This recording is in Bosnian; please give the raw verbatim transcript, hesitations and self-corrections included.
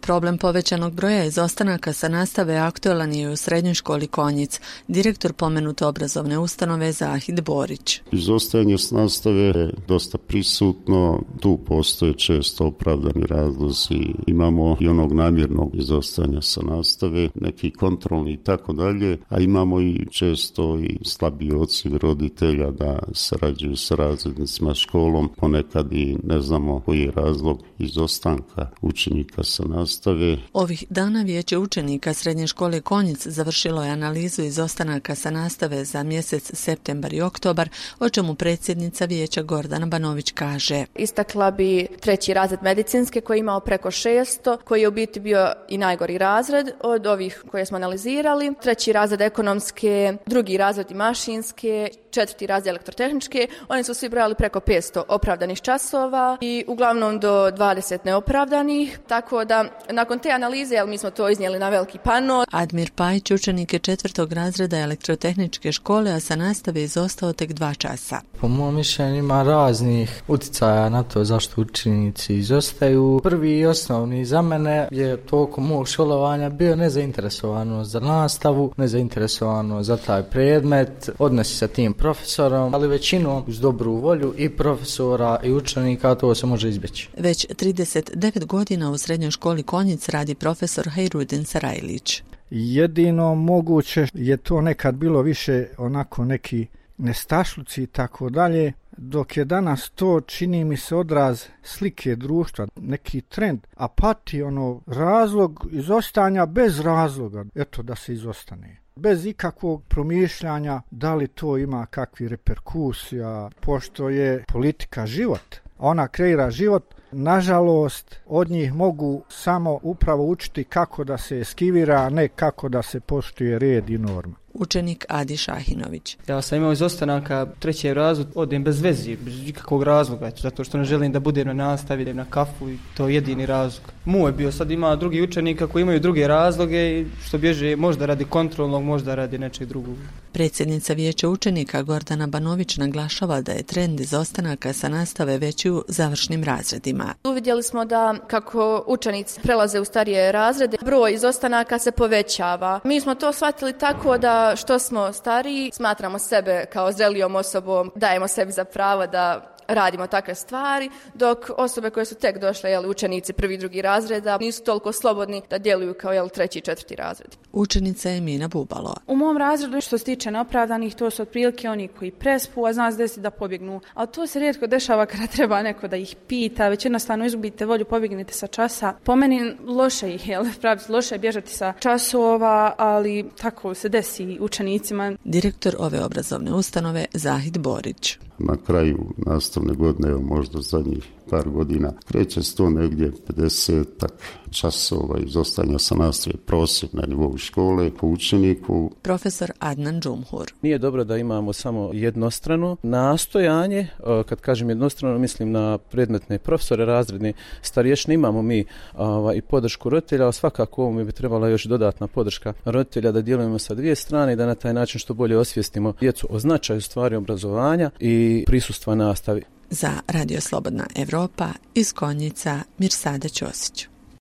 Problem povećanog broja izostanaka sa nastave aktualan je u srednjoj školi Konjic. Direktor pomenute obrazovne ustanove Zahid Borić. Izostajanje s nastave je dosta prisutno, tu postoje često opravdani razlozi. Imamo i onog namjernog izostajanja sa nastave, neki kontrolni i tako dalje, a imamo i često i slabiji odziv roditelja da sarađuju sa razrednicima školom, ponekad i ne znamo koji je razlog izostanka učenika sa nastave. Ovih dana Vijeće učenika srednje škole Konjic završilo je analizu izostanaka sa nastave za mjesec septembar i oktobar, o čemu predsjednica Vijeća Gordana Banović kaže. Istakla bi treći razred medicinske koji je imao preko šesto, koji je u biti bio i najgori razred od ovih koje smo analizirali. Treći razred ekonomske, drugi razred i mašinske, četvrti razred elektrotehničke. Oni su svi brali preko petsto opravdanih časova i uglavnom do dvadeset neopravdanih, tako da nakon te analize, jel, mi smo to iznijeli na veliki pano. Admir Pajić, učenik je četvrtog razreda elektrotehničke škole, a sa nastave izostao tek dva časa. Po mom mišljenju ima raznih utjecaja na to zašto učenici izostaju. Prvi i osnovni za mene je tokom mog školovanja bio nezainteresovano za nastavu, nezainteresovano za taj predmet, odnosi sa tim profesorom, ali većinom uz dobru volju i profesora i učenika to se može izbjeći. Već trideset devet godina u srednjoj školi Konjic radi profesor Hajrudin Sarajlić. Jedino moguće je to nekad bilo više onako neki nestašluci i tako dalje, dok je danas to, čini mi se, odraz slike društva, neki trend, apatija, ono, razlog izostanja bez razloga, eto da se izostane. Bez ikakvog promišljanja da li to ima kakvi reperkusija, pošto je politika život, ona kreira život. Nažalost, od njih mogu samo upravo učiti kako da se eskivira, a ne kako da se poštuje red i norma. Učenik Adi Šahinović. Ja sam imao izostanaka treći razred, odem bez veze, bez ikakvog razloga, zato što ne želim da budem na nastavi, idem na kafu i to je jedini razlog. Moj je bio, sad ima drugi učenika koji imaju druge razloge, što bježe možda radi kontrolnog, možda radi nečeg drugog. Predsjednica Vijeća učenika Gordana Banović naglašava da je trend izostanaka sa nastave veći u završnim razredima. Uvidjeli smo da kako učenici prelaze u starije razrede, broj izostanaka se povećava. Mi smo to shvatili tako da što smo stariji, smatramo sebe kao zrelijom osobom, dajemo sebi za pravo da radimo takve stvari, dok osobe koje su tek došle, jel, učenici prvi i drugi razreda, nisu toliko slobodni da djeluju kao, jel, treći i četvrti razred. Učenica je Mina Bubalo. U mom razredu što se tiče neopravdanih, to su otprilike oni koji prespu, a zna se desi da pobjegnu. Ali to se rijetko dešava kada treba neko da ih pita, već jednostavno izgubite volju, pobjegnete sa časa. Po meni loše ih, jel, pravi, loše je bježati sa časova, ali tako se desi učenicima. Direktor ove obrazovne ustanove Zahid Borić. Na kraju nastavne godine, evo možda zadnjih par godina, kreće se to negdje pedesetak časova izostanja sa nastave, prosjek na nivou škole po učeniku. Profesor Adnan Džumhur. Nije dobro da imamo samo jednostrano nastojanje, kad kažem jednostrano mislim na predmetne profesore, razredne starješine, imamo mi ova, i podršku roditelja, a svakako ovome bi trebala još dodatna podrška roditelja da djelujemo sa dvije strane i da na taj način što bolje osvijestimo djecu o značaju stvari obrazovanja i prisustva nastavi. Za Radio Slobodna Evropa iz Konjica Mirsada Ćosić.